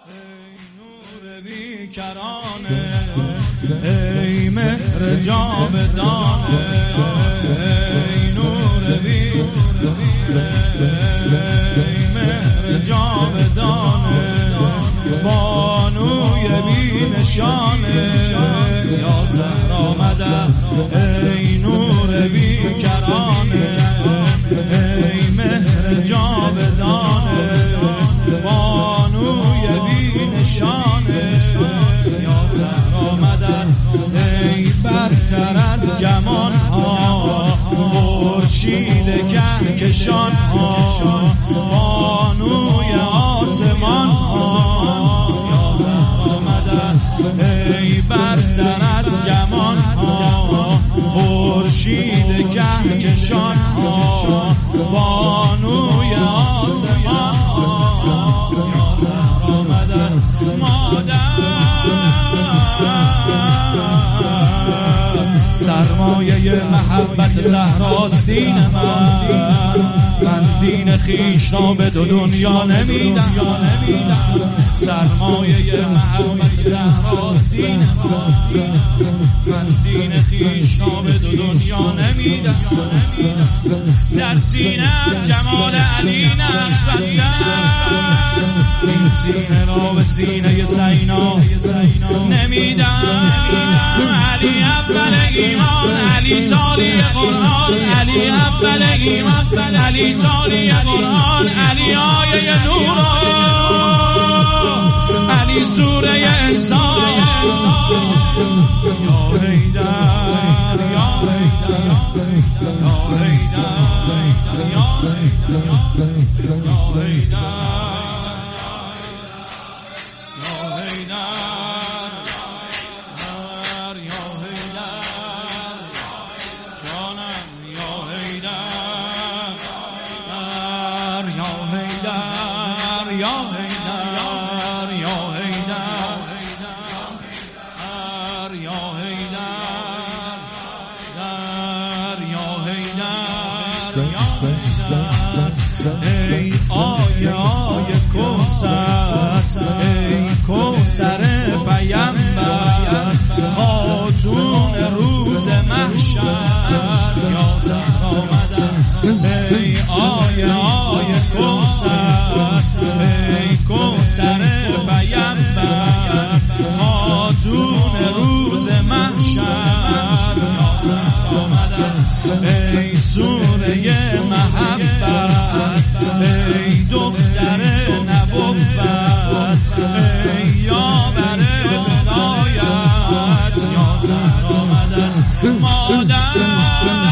بیکرانه ای مهر جاودانه ای نور ای مهر جاودانه بانوی بی نشانه یا زهرا مدد ای نور بیکرانه ای مهر جاودانه بانوی بی نشانه یا زهرا مدد ای برتر از گمان ها خورشید کهکشان ها بانوی آسمان ها یا زهرا مدد ای برتر از گمان ها خورشید کهکشان ها بانوی آسمان ها یا زهرا مدد سرمایه محبت زهراست دین من دین خیش را به دو دنیا نمیدم سرمایه محبت زهراست دین من دین خیش را به دو دنیا نمیدم در سینه‌ام جمال علی نقش بسته است این سینه را به سینه زینا نمیدم علی اول ایمان علی تالی قرآن علی اول ایمان علی تالی قرآن علی آیه نور علی سوره انسان یا حیدر یا حیدر یا حیدر یا ای آیه کوثر ای کوثر پیامبر خاتون روز محشر یا زهرا مدد ای آیه کوثر ای کوثر پیامبر خاتون روز محشر یا زهرا مدد ای سوره محبت ای دختر نبوت ای یاور ولایت یا زهرا مدد مادر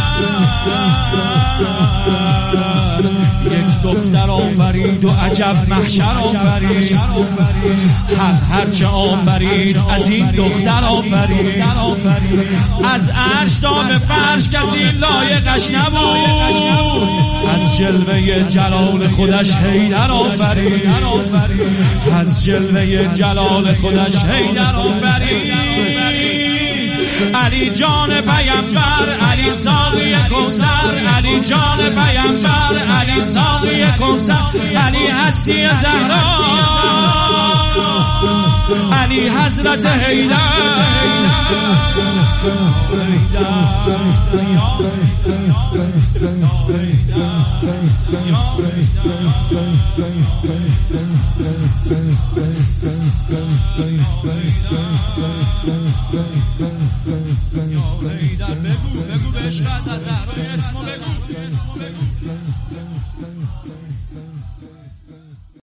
یک دختر آفرید و عجب محشر آفرید هرچه آفرید از این دختر آفرید از عرش تا به فرش کسی لایقش نبود از جلوه جلال خودش حیدر آفرید از جلوه جلال خودش حیدر آفرید علی جان پیامبر علی ساقی کوثر علی جان پیامبر علی ساقی کوثر علی هستی زهرا علی حضرت حیدر بگو به عشقت از زهرا اسمو بگو